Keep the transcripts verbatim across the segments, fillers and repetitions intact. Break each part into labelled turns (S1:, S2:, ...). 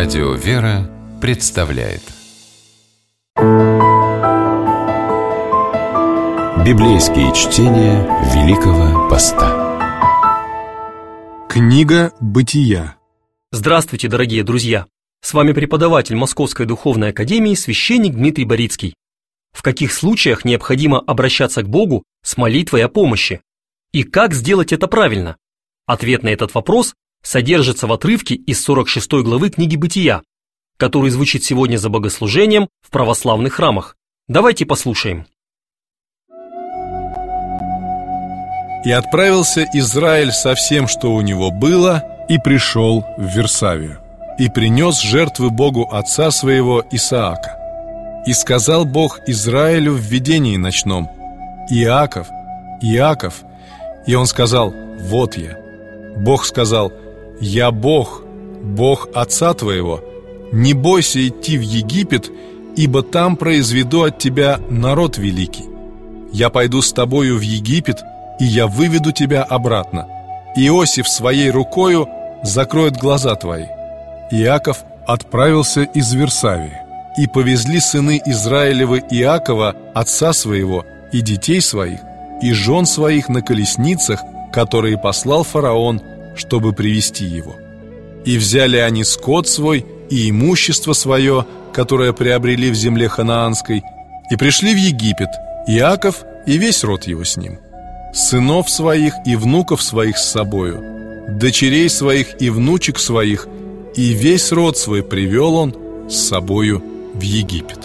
S1: Радио «Вера» представляет Библейские чтения Великого Поста.
S2: Книга Бытия.
S3: Здравствуйте, дорогие друзья! С вами преподаватель Московской Духовной Академии, священник Дмитрий Борицкий. В каких случаях необходимо обращаться к Богу с молитвой о помощи? И как сделать это правильно? Ответ на этот вопрос содержится в отрывке из сорок шестой главы книги Бытия, который звучит сегодня за богослужением в православных храмах. Давайте послушаем.
S2: «И отправился Израиль со всем, что у него было, и пришел в Вирсавию, и принес жертвы Богу отца своего Исаака. И сказал Бог Израилю в видении ночном: Иаков, Иаков. И он сказал: вот я. Бог сказал: я Бог, Бог отца твоего. Не бойся идти в Египет, ибо там произведу от тебя народ великий. Я пойду с тобою в Египет, и я выведу тебя обратно. Иосиф своей рукою закроет глаза твои». Иаков отправился из Вирсавии, и повезли сыны Израилевы Иакова, отца своего, и детей своих, и жен своих на колесницах, которые послал фараон, чтобы привести его. И взяли они скот свой и имущество свое, которое приобрели в земле ханаанской, и пришли в Египет, Иаков и весь род его с ним. Сынов своих и внуков своих с собою, дочерей своих и внучек своих, и весь род свой привел он с собою в Египет.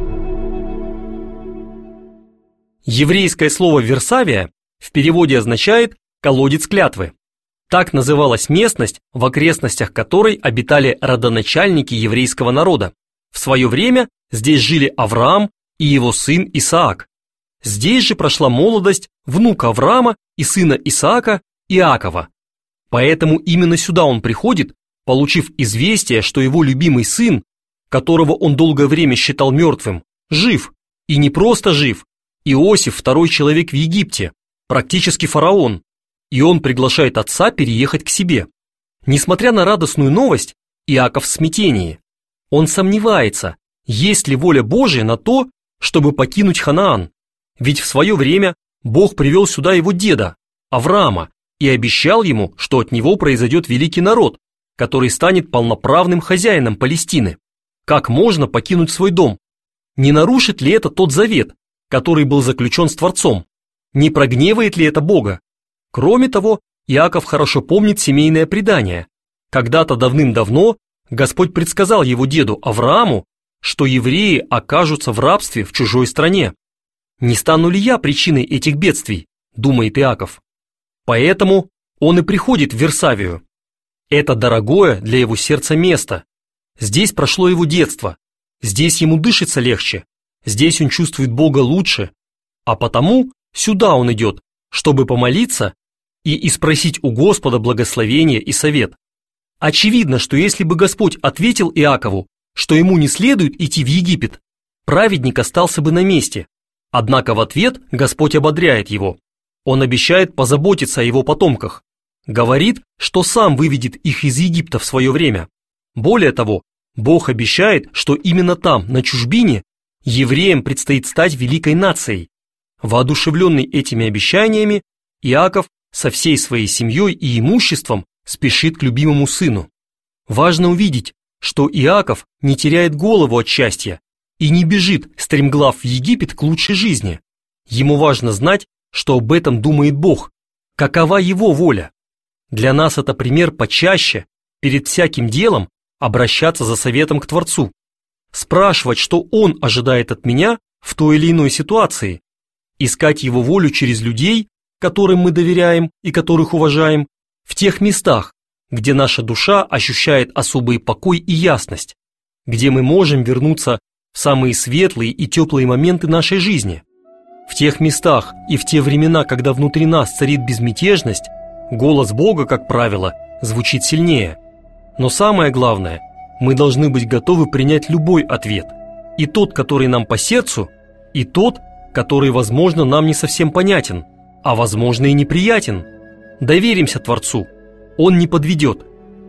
S3: Еврейское слово «Вирсавия» в переводе означает «колодец клятвы». Так называлась местность, в окрестностях которой обитали родоначальники еврейского народа. В свое время здесь жили Авраам и его сын Исаак. Здесь же прошла молодость внука Авраама и сына Исаака Иакова. Поэтому именно сюда он приходит, получив известие, что его любимый сын, которого он долгое время считал мертвым, жив, и не просто жив. Иосиф – второй человек в Египте, практически фараон, и он приглашает отца переехать к себе. Несмотря на радостную новость, Иаков в смятении. Он сомневается, есть ли воля Божия на то, чтобы покинуть Ханаан. Ведь в свое время Бог привел сюда его деда, Авраама, и обещал ему, что от него произойдет великий народ, который станет полноправным хозяином Палестины. Как можно покинуть свой дом? Не нарушит ли это тот завет, который был заключен с Творцом? Не прогневает ли это Бога? Кроме того, Иаков хорошо помнит семейное предание. Когда-то давным-давно Господь предсказал его деду Аврааму, что евреи окажутся в рабстве в чужой стране. «Не стану ли я причиной этих бедствий?» – думает Иаков. Поэтому он и приходит в Вирсавию. Это дорогое для его сердца место. Здесь прошло его детство. Здесь ему дышится легче. Здесь он чувствует Бога лучше. А потому сюда он идет, чтобы помолиться и испросить у Господа благословения и совет. Очевидно, что если бы Господь ответил Иакову, что ему не следует идти в Египет, праведник остался бы на месте. Однако в ответ Господь ободряет его. Он обещает позаботиться о его потомках. Говорит, что сам выведет их из Египта в свое время. Более того, Бог обещает, что именно там, на чужбине, евреям предстоит стать великой нацией. Воодушевленный этими обещаниями, Иаков со всей своей семьей и имуществом спешит к любимому сыну. Важно увидеть, что Иаков не теряет голову от счастья и не бежит, стремглав в Египет к лучшей жизни. Ему важно знать, что об этом думает Бог, какова его воля. Для нас это пример почаще, перед всяким делом, обращаться за советом к Творцу, спрашивать, что Он ожидает от меня в той или иной ситуации, искать Его волю через людей, которым мы доверяем и которых уважаем, в тех местах, где наша душа ощущает особый покой и ясность, где мы можем вернуться в самые светлые и теплые моменты нашей жизни. В тех местах и в те времена, когда внутри нас царит безмятежность, голос Бога, как правило, звучит сильнее. Но самое главное, мы должны быть готовы принять любой ответ, и тот, который нам по сердцу, и тот, который, возможно, нам не совсем понятен, а возможно и неприятен. Доверимся Творцу, Он не подведет.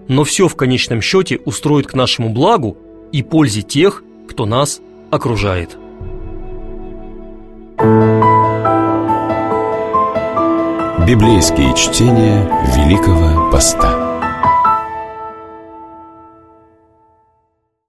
S3: но все в конечном счете устроит к нашему благу и пользе тех, кто нас окружает.
S1: Библейские чтения Великого Поста.